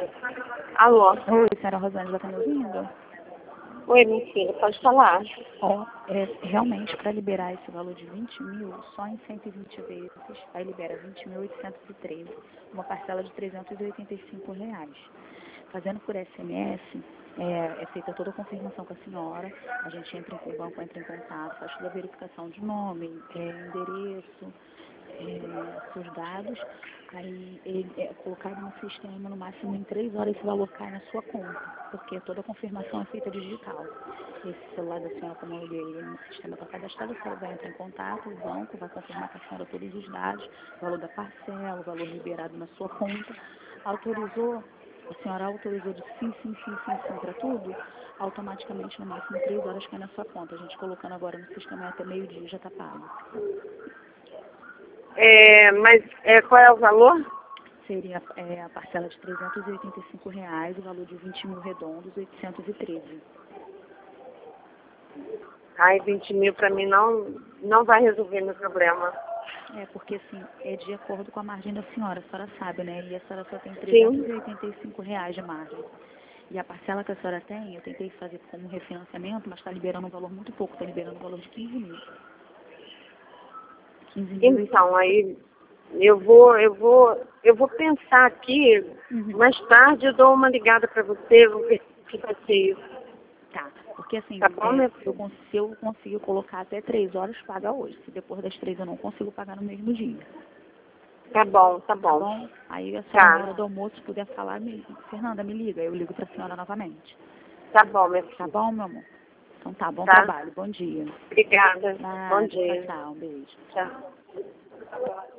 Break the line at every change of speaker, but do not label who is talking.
Alô?
Oi, senhora Rosângela, tá me ouvindo?
Oi, minha filha, pode falar.
Ó, realmente, para liberar esse valor de 20 mil, só em 120 vezes, aí libera 20.813, uma parcela de R$ 385. Fazendo por SMS, é feita toda a confirmação com a senhora, a gente entra o banco entra em contato, faz toda a verificação de nome, endereço, seus dados, aí ele é colocado no sistema, no máximo em 3 horas esse valor cai na sua conta, porque toda a confirmação é feita digital. Esse celular da senhora, como eu olhei ele no sistema está cadastrado, a senhora vai entrar em contato, o banco vai confirmar com a senhora todos os dados, o valor da parcela, o valor liberado na sua conta. Autorizou, a senhora autorizou de sim para tudo, automaticamente no máximo 3 horas cai na sua conta. A gente colocando agora no sistema até meio-dia já está pago.
Mas qual é o valor?
Seria a parcela de R$ 385, o valor de 20 mil redondos, 813.
Ai, 20 mil para mim não vai resolver meu problema.
Porque assim, é de acordo com a margem da senhora sabe, né? E a senhora só tem
Sim.
R$ 385 de margem. E a parcela que a senhora tem, eu tentei fazer como refinanciamento, mas está liberando um valor muito pouco, está liberando um valor de 15 mil. 15 mil.
Então, aí eu vou pensar aqui, mais tarde eu dou uma ligada para você, vou ver se vai ser isso.
Tá, porque assim,
Tá bom, minha filha?
se eu consigo colocar até 3 horas, paga hoje. Se depois das 3 eu não consigo pagar no mesmo dia.
Tá bom.
Tá bom? Aí a senhora, na hora do almoço, se puder falar, Fernanda, me liga, eu ligo pra senhora novamente.
Tá bom, minha filha.
Tá bom, meu amor? Então tá, bom
Tá.
trabalho, bom dia.
Obrigada.
Nada,
Bom dia.
tchau, um beijo.
Tchau.